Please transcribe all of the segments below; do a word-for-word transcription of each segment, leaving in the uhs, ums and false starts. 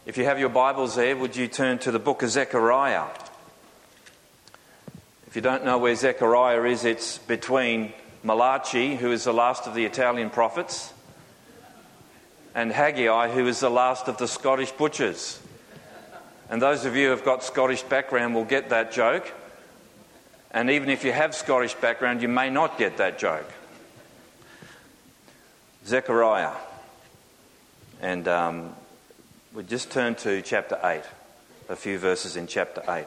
If you have your Bibles there, would you turn to the book of Zechariah? If you don't know where Zechariah is, it's between Malachi, who is the last of the Italian prophets, and Haggai, who is the last of the Scottish butchers. And those of you who have got Scottish background will get that joke. And even if you have Scottish background, you may not get that joke. Zechariah. And um, we just turn to chapter eight, a few verses in chapter eight.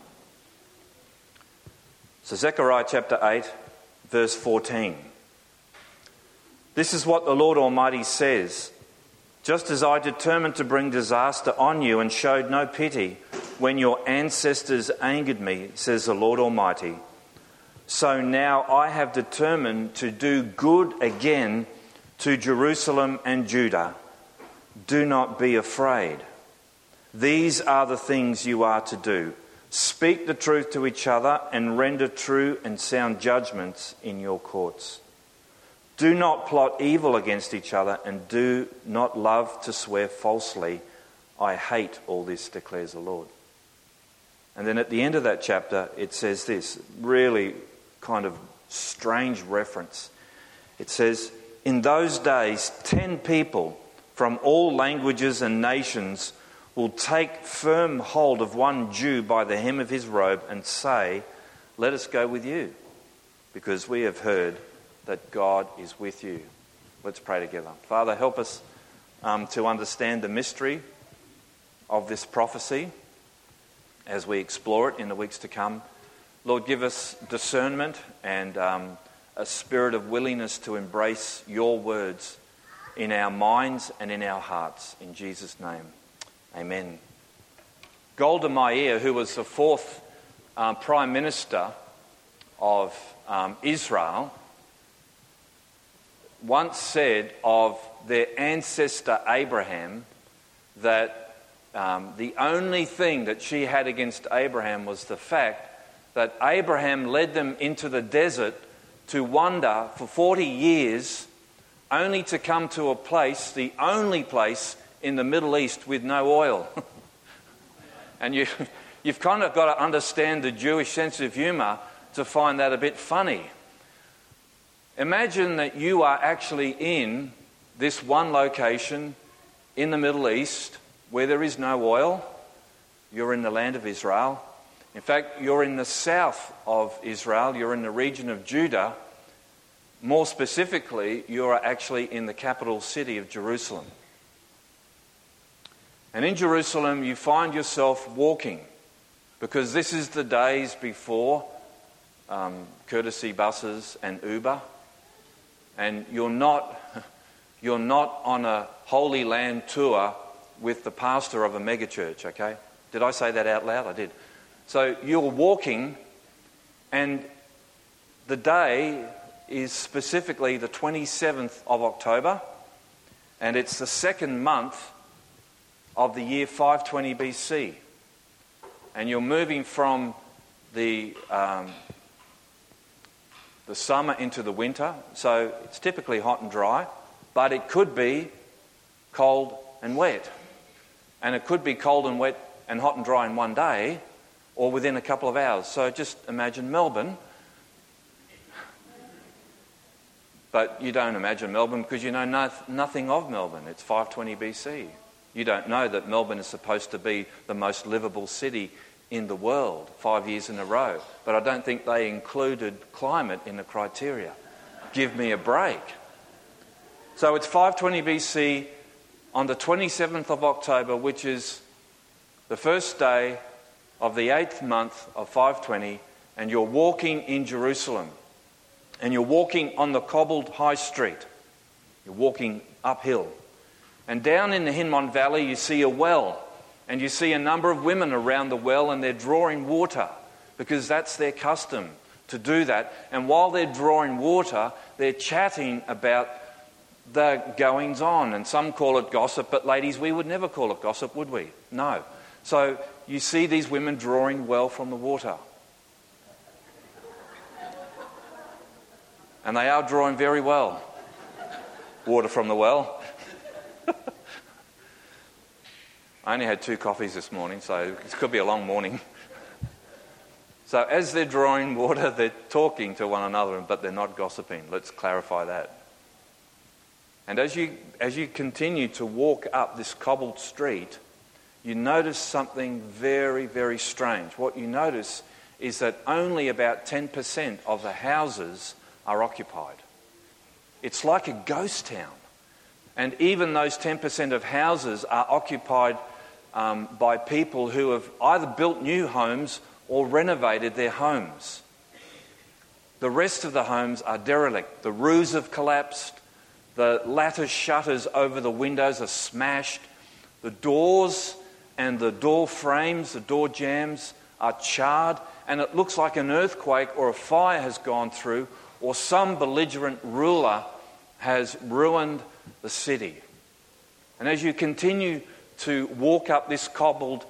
So Zechariah chapter eight, verse fourteen. This is what the Lord Almighty says. Just as I determined to bring disaster on you and showed no pity when your ancestors angered me, says the Lord Almighty, so now I have determined to do good again to Jerusalem and Judah. Do not be afraid. These are the things you are to do. Speak the truth to each other and render true and sound judgments in your courts. Do not plot evil against each other and do not love to swear falsely. I hate all this, declares the Lord. And then at the end of that chapter, it says this, really kind of strange reference. It says, in those days, ten people from all languages and nations will take firm hold of one Jew by the hem of his robe and say, let us go with you, because we have heard that God is with you. Let's pray together. Father, help us um, to understand the mystery of this prophecy as we explore it in the weeks to come. Lord, give us discernment and um, a spirit of willingness to embrace your words in our minds and in our hearts. In Jesus' name, amen. Golda Meir, who was the fourth uh, Prime Minister of um, Israel, once said of their ancestor Abraham that um, the only thing that she had against Abraham was the fact that Abraham led them into the desert to wander for forty years only to come to a place, the only place in the Middle East with no oil. And you, you've kind of got to understand the Jewish sense of humour to find that a bit funny. Imagine that you are actually in this one location in the Middle East where there is no oil. You're in the land of Israel. In fact, you're in the south of Israel. You're in the region of Judah. More specifically, you are actually in the capital city of Jerusalem. And in Jerusalem, you find yourself walking, because this is the days before um, courtesy buses and Uber. And you're not, you're not on a Holy Land tour with the pastor of a megachurch, okay? Did I say that out loud? I did. So you're walking, and the day is specifically the twenty-seventh of October, and it's the second month of the year five twenty B C. And you're moving from the um, the summer into the winter, so it's typically hot and dry, but it could be cold and wet. And it could be cold and wet and hot and dry in one day, or within a couple of hours. So just imagine Melbourne. But you don't imagine Melbourne because you know no, nothing of Melbourne. It's five twenty B C. You don't know that Melbourne is supposed to be the most livable city in the world five years in a row. But I don't think they included climate in the criteria. Give me a break. So it's five twenty B C on the twenty-seventh of October, which is the first day of the eighth month of five twenty, and you're walking in Jerusalem. And you're walking on the cobbled high street. You're walking uphill. And down in the Hinnom Valley you see a well. And you see a number of women around the well, and they're drawing water because that's their custom to do that. And while they're drawing water, they're chatting about the goings on. And some call it gossip, but ladies, we would never call it gossip, would we? No. So you see these women drawing well from the water. And they are drawing very well water from the well. I only had two coffees this morning, so it could be a long morning. So as they're drawing water, they're talking to one another, but they're not gossiping. Let's clarify that. And as you as you continue to walk up this cobbled street, you notice something very, very strange. What you notice is that only about ten percent of the houses are occupied. It's like a ghost town. And even those ten percent of houses are occupied um, by people who have either built new homes or renovated their homes. The rest of the homes are derelict. The roofs have collapsed. The lattice shutters over the windows are smashed. The doors and the door frames, the door jambs, are charred. And it looks like an earthquake or a fire has gone through, or some belligerent ruler has ruined the city. And as you continue to walk up this cobbled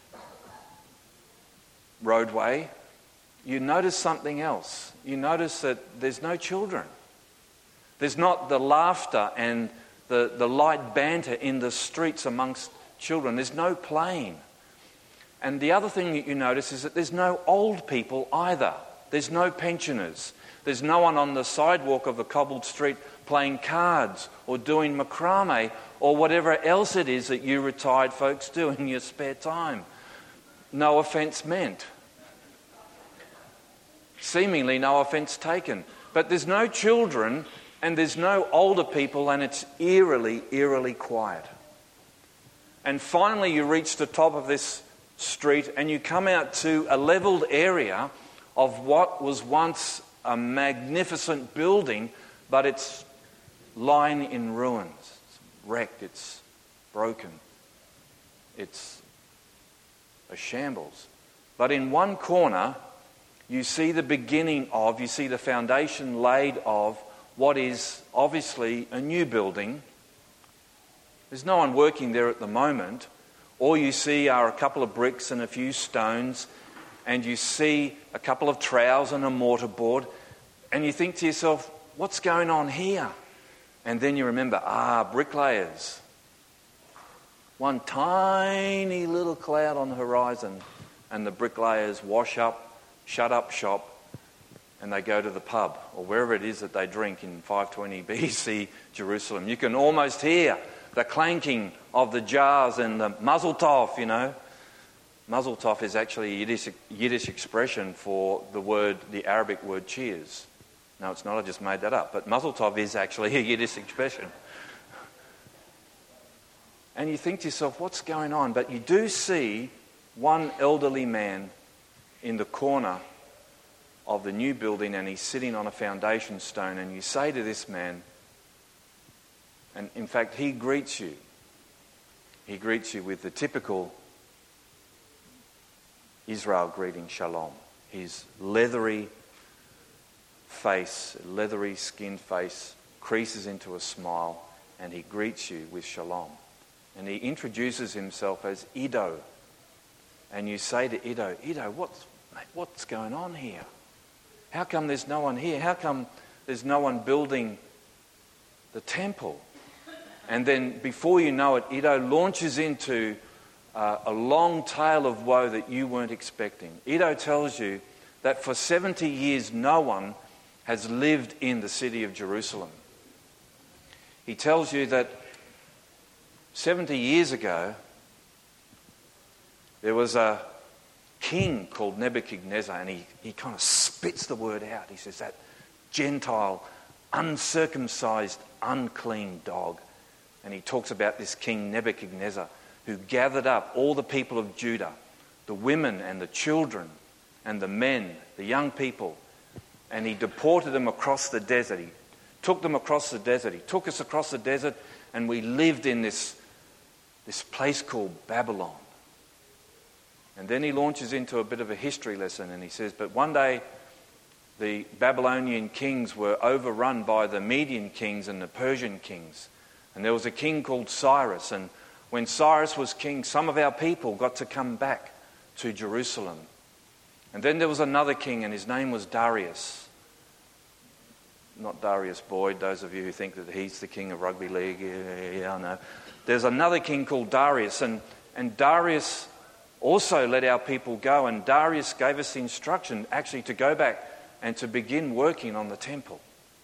roadway, you notice something else. You notice that there's no children. There's not the laughter and the, the light banter in the streets amongst children. There's no playing. And the other thing that you notice is that there's no old people either. There's no pensioners. There's no one on the sidewalk of the cobbled street playing cards or doing macrame or whatever else it is that you retired folks do in your spare time. No offence meant. Seemingly no offence taken. But there's no children and there's no older people, and it's eerily, eerily quiet. And finally you reach the top of this street and you come out to a levelled area of what was once a magnificent building, but it's lying in ruins. It's wrecked, it's broken, it's a shambles. But in one corner you see the beginning of, you see the foundation laid of what is obviously a new building. There's no one working there at the moment. All you see are a couple of bricks and a few stones, and you see a couple of trowels and a mortarboard, and you think to yourself, what's going on here? And then you remember, ah, bricklayers. One tiny little cloud on the horizon, and the bricklayers wash up, shut up shop, and they go to the pub, or wherever it is that they drink in five twenty B C Jerusalem. You can almost hear the clanking of the jars and the mazel tov, you know. Mazel tov is actually a Yiddish, Yiddish expression for the word, the Arabic word cheers. No, it's not, I just made that up. But mazel tov is actually a Yiddish expression. And you think to yourself, what's going on? But you do see one elderly man in the corner of the new building, and he's sitting on a foundation stone, and you say to this man, and in fact he greets you, he greets you with the typical Israel greeting, shalom. His leathery face, leathery skinned face, creases into a smile, and he greets you with shalom. And he introduces himself as Ido. And you say to Ido, Ido, what's, mate, what's going on here? How come there's no one here? How come there's no one building the temple? And then before you know it, Ido launches into uh, a long tale of woe that you weren't expecting. Ido tells you that for seventy years no one has lived in the city of Jerusalem. He tells you that seventy years ago there was a king called Nebuchadnezzar, and he, he kind of spits the word out. He says, that Gentile, uncircumcised, unclean dog. And he talks about this king Nebuchadnezzar, who gathered up all the people of Judah, the women and the children and the men, the young people, and he deported them across the desert. He took them across the desert. He took us across the desert, and we lived in this, this place called Babylon. And then he launches into a bit of a history lesson, and he says, but one day the Babylonian kings were overrun by the Median kings and the Persian kings. And there was a king called Cyrus, and when Cyrus was king, some of our people got to come back to Jerusalem. And then there was another king, and his name was Darius. Not Darius Boyd, those of you who think that he's the king of rugby league. Yeah, yeah, yeah, I know. There's another king called Darius, and and Darius also let our people go, and Darius gave us the instruction actually to go back and to begin working on the temple.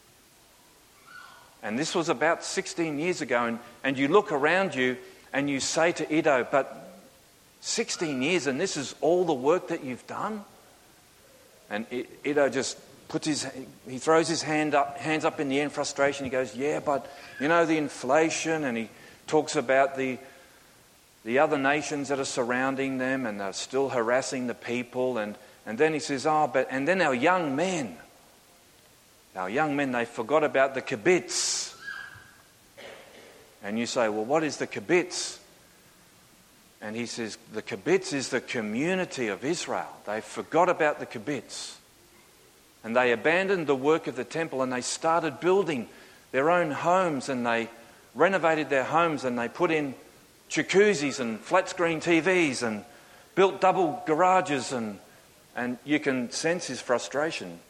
And this was about sixteen years ago, and, and you look around you and you say to Iddo, but sixteen years and this is all the work that you've done? And Iddo just puts his, he throws his hand up, hands up in the air in frustration. He goes, yeah, but you know, the inflation, and he talks about the the other nations that are surrounding them and they're still harassing the people. And, and then he says, oh, but, and then our young men, our young men, they forgot about the kibbutz. And you say, well, what is the kibbutz? And he says, the kibbutz is the community of Israel. They forgot about the kibbutz. And they abandoned the work of the temple and they started building their own homes, and they renovated their homes and they put in jacuzzis and flat screen T Vs and built double garages, and, and you can sense his frustration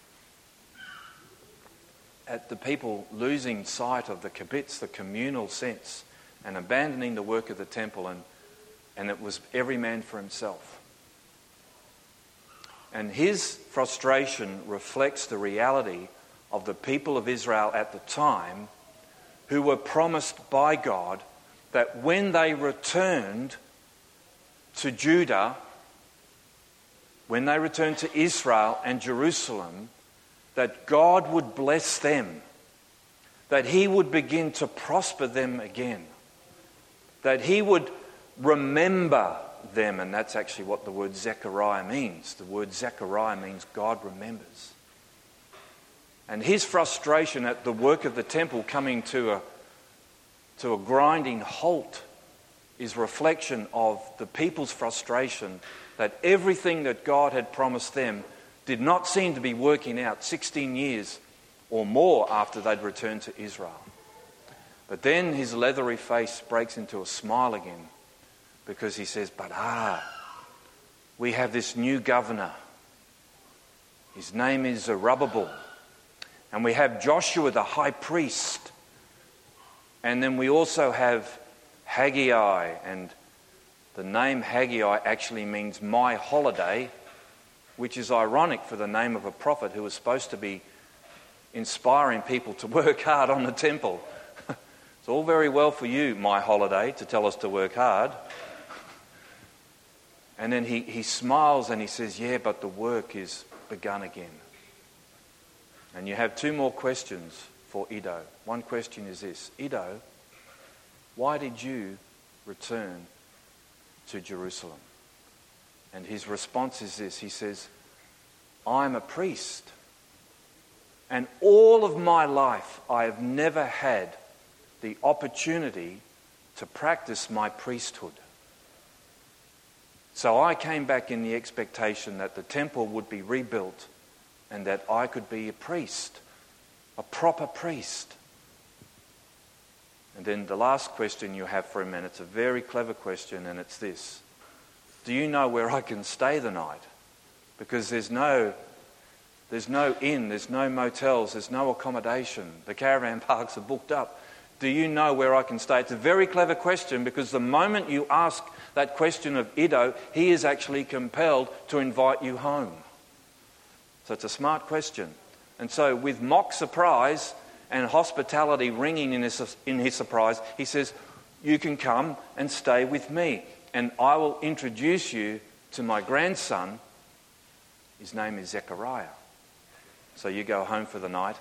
at the people losing sight of the kibbutz, the communal sense, and abandoning the work of the temple, and, and it was every man for himself. And his frustration reflects the reality of the people of Israel at the time, who were promised by God that when they returned to Judah, when they returned to Israel and Jerusalem, that God would bless them, that he would begin to prosper them again, that he would remember them. And that's actually what the word Zechariah means. The word Zechariah means God remembers. And his frustration at the work of the temple coming to a to a grinding halt is reflection of the people's frustration that everything that God had promised them did not seem to be working out sixteen years or more after they'd returned to Israel. But then his leathery face breaks into a smile again, because he says, but ah, we have this new governor. His name is Zerubbabel. And we have Joshua the high priest. And then we also have Haggai, and the name Haggai actually means my holiday, which is ironic for the name of a prophet who was supposed to be inspiring people to work hard on the temple. It's all very well for you, my holiday, to tell us to work hard. And then he, he smiles and he says, yeah, but the work is begun again. And you have two more questions for Iddo. One question is this: Iddo, why did you return to Jerusalem? And his response is this. He says, I'm a priest, and all of my life I have never had the opportunity to practice my priesthood. So I came back in the expectation that the temple would be rebuilt and that I could be a priest, a proper priest. And then the last question you have for him, and it's a very clever question, and it's this: do you know where I can stay the night? Because there's no, there's no inn, there's no motels, there's no accommodation. The caravan parks are booked up. Do you know where I can stay? It's a very clever question, because the moment you ask that question of Iddo, he is actually compelled to invite you home. So it's a smart question. And so with mock surprise and hospitality ringing in his, in his surprise, he says, you can come and stay with me, and I will introduce you to my grandson. His name is Zechariah. So you go home for the night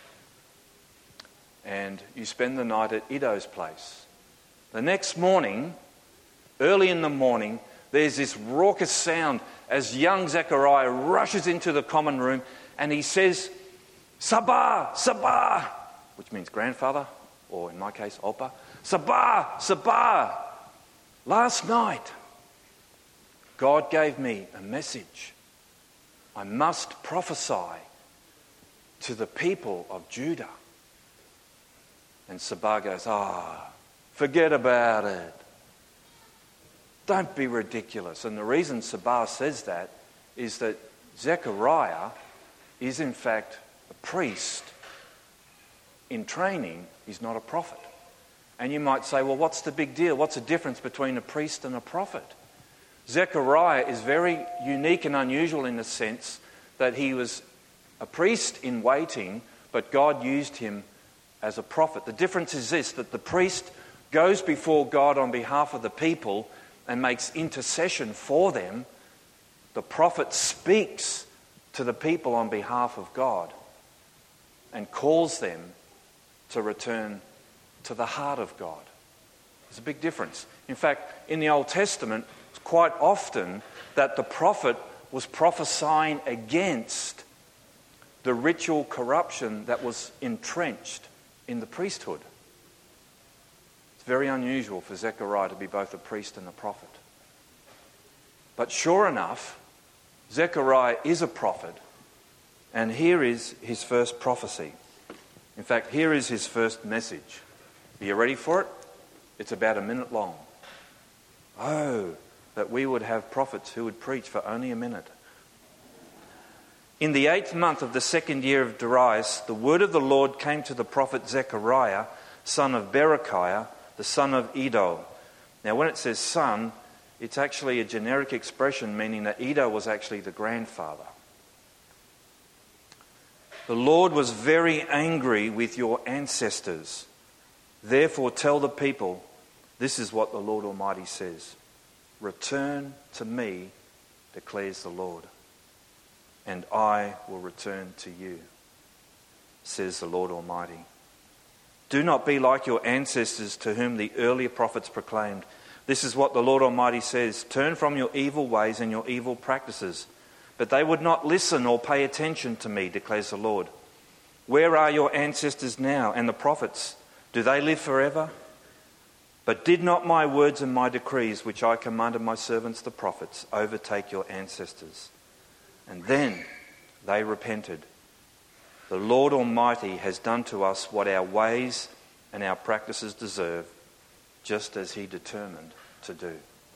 and you spend the night at Iddo's place. The next morning, early in the morning, there's this raucous sound as young Zechariah rushes into the common room, and he says, Sabah, Sabah, which means grandfather, or in my case, Opa. Sabah, Sabah, last night God gave me a message. I must prophesy to the people of Judah. And Sabah goes, ah, oh, forget about it. Don't be ridiculous. And the reason Sabah says that is that Zechariah is in fact a priest in training. He's not a prophet. And you might say, well, what's the big deal? What's the difference between a priest and a prophet? Zechariah is very unique and unusual in the sense that he was a priest in waiting, but God used him as a prophet. The difference is this, that the priest goes before God on behalf of the people and makes intercession for them. The prophet speaks to the people on behalf of God and calls them to return to the heart of God. There's a big difference. In fact, in the Old Testament, it's quite often that the prophet was prophesying against the ritual corruption that was entrenched in the priesthood. It's very unusual for Zechariah to be both a priest and a prophet. But sure enough, Zechariah is a prophet, and here is his first prophecy. In fact, here is his first message. Are you ready for it? It's about a minute long. Oh, that we would have prophets who would preach for only a minute. In the eighth month of the second year of Darius, the word of the Lord came to the prophet Zechariah, son of Berechiah, the son of Iddo. Now, when it says son, it's actually a generic expression meaning that Iddo was actually the grandfather. The Lord was very angry with your ancestors. Therefore tell the people, this is what the Lord Almighty says. Return to me, declares the Lord, and I will return to you, says the Lord Almighty. Do not be like your ancestors to whom the earlier prophets proclaimed. This is what the Lord Almighty says. Turn from your evil ways and your evil practices. But they would not listen or pay attention to me, declares the Lord. Where are your ancestors now and the prophets? Do they live forever? But did not my words and my decrees, which I commanded my servants the prophets, overtake your ancestors? And then they repented. The Lord Almighty has done to us what our ways and our practices deserve, just as he determined to do.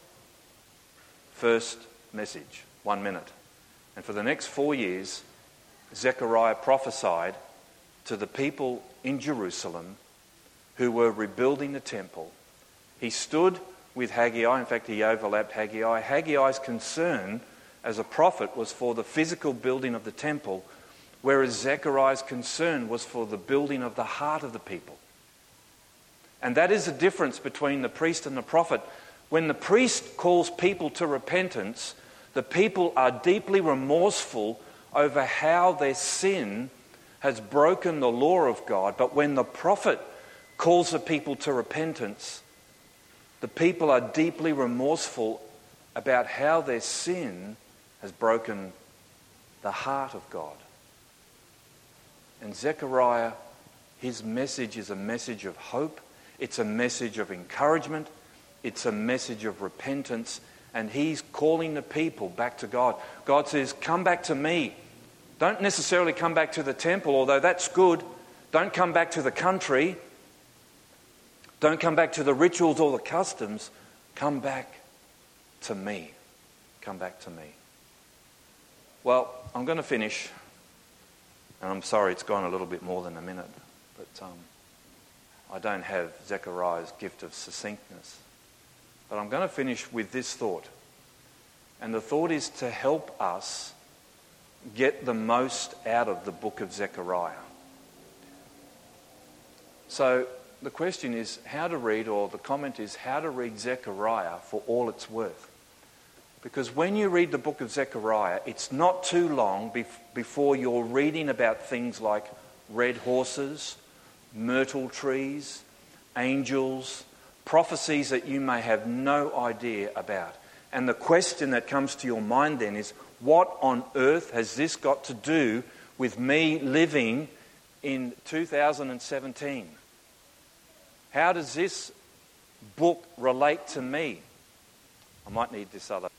First message, one minute. And for the next four years, Zechariah prophesied to the people in Jerusalem who were rebuilding the temple. He stood with Haggai. In fact, he overlapped Haggai. Haggai's concern as a prophet was for the physical building of the temple, whereas Zechariah's concern was for the building of the heart of the people. And that is the difference between the priest and the prophet. When the priest calls people to repentance, the people are deeply remorseful over how their sin has broken the law of God. But when the prophet calls the people to repentance, the people are deeply remorseful about how their sin has broken the heart of God. And Zechariah, his message is a message of hope. It's a message of encouragement. It's a message of repentance. And he's calling the people back to God. God says, come back to me. Don't necessarily come back to the temple, although that's good. Don't come back to the country. Don't come back to the rituals or the customs. Come back to me. Come back to me. Well, I'm going to finish. And I'm sorry it's gone a little bit more than a minute. But um, I don't have Zechariah's gift of succinctness. But I'm going to finish with this thought. And the thought is to help us get the most out of the book of Zechariah. So the question is how to read, or the comment is how to read Zechariah for all it's worth. Because when you read the book of Zechariah, it's not too long bef- before you're reading about things like red horses, myrtle trees, angels, prophecies that you may have no idea about. And the question that comes to your mind then is, what on earth has this got to do with me living in two thousand seventeen? How does this book relate to me? I might need this other